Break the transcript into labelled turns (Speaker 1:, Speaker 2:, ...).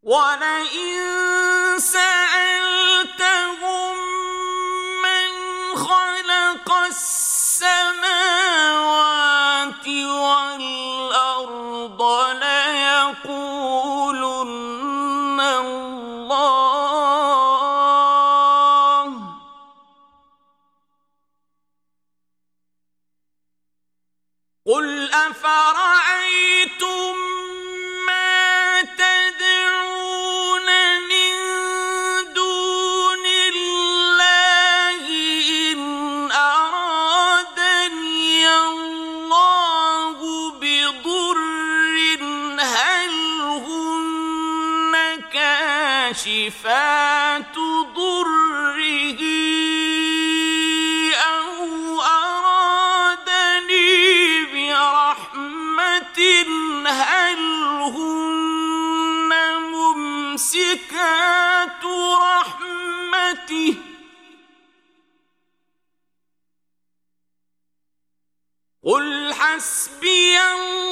Speaker 1: وَلَئِن سَأَلْتَهُم مَّنْ خَلَقَ السَّمَاوَاتِ وَالْأَرْضَ لَيَقُولُنَّ اللَّهُ ۚ قُلْ أَفَرَأَيْتُم مَّا تَدْعُونَ مِن دُونِ اللَّهِ إِنْ أَرَادَنِيَ اللَّهُ بِضُرٍّ هَلْ هُنَّ كَاشِفَاتُ ضُرِّهِ أَوْ أَرَادَنِي بِرَحْمَةٍ هَلْ هُنَّ مُمْسِكَاتُ رَحْمَتِهِ ۚ قُلْ حَسْبِيَ اللَّهُ